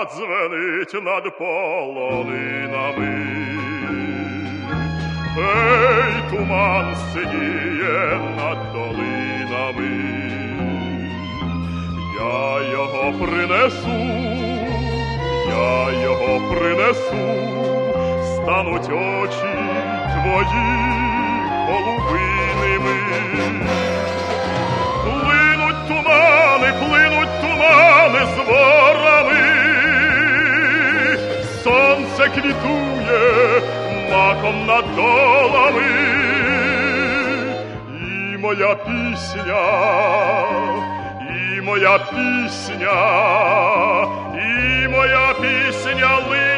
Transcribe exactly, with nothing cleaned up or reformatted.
задзвенить над полонинами. Ей, туман синіє над долинами, я його принесу, я його принесу, стануть очі твої голубиними. Плинуть тумани, плинуть тумани з ворами, сонце квітує маком над долами, і моя пісня, і моя пісня, і моя пісня лине